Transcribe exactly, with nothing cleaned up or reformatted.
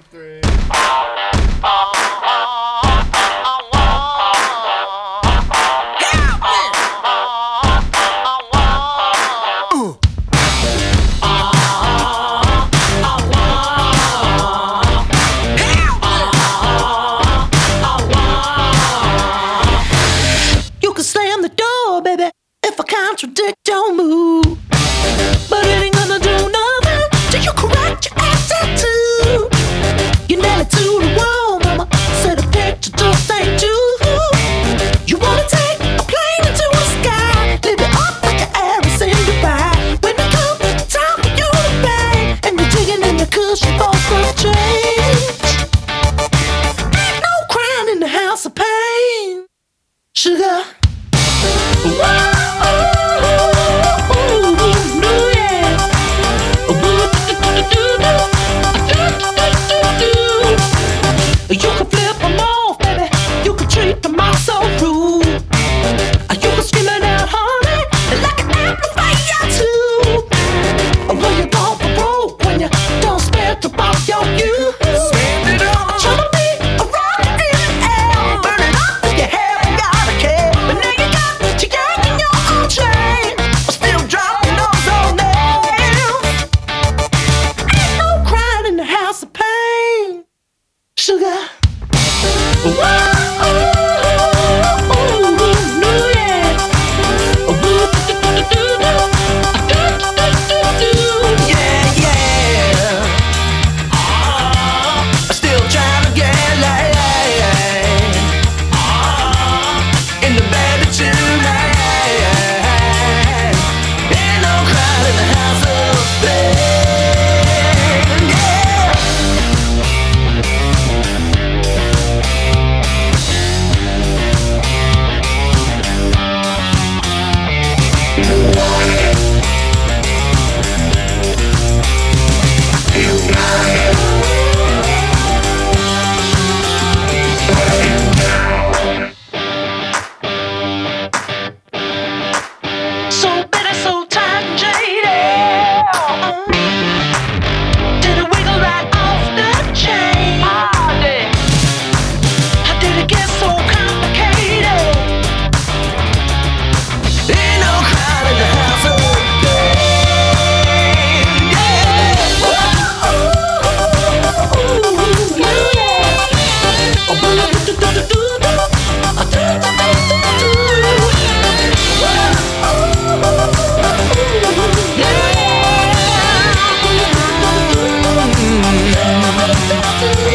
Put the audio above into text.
three. You can slam the door, baby, if I contradict your move. But it ain't gonna do nothing till you correct your attitude. You nail it to the wall, mama. Said a picture just ain't you. You wanna take a plane into the sky, live it up like an heiress in Dubai. When it comes time for you to pay, and you're digging in the cushion for some change. Ain't no crying in the house of pain, sugar. You can flip them off, baby. You can treat them all so rude. You can scream it out, honey, like an amplifier too. Well, you go for broke when you don't spend about your youth. Spend it on. Trying to be a rocket in the air, burning up if you haven't got a care. But now you got to yanking your own chain, still dropping those old nails. Ain't no crying in the house of pain, sugar. So bitter, so tight and jaded. Did it wiggle right off the chain? How did it get so complicated? Ain't no crowd in the house of pain. Yeah. Yeah.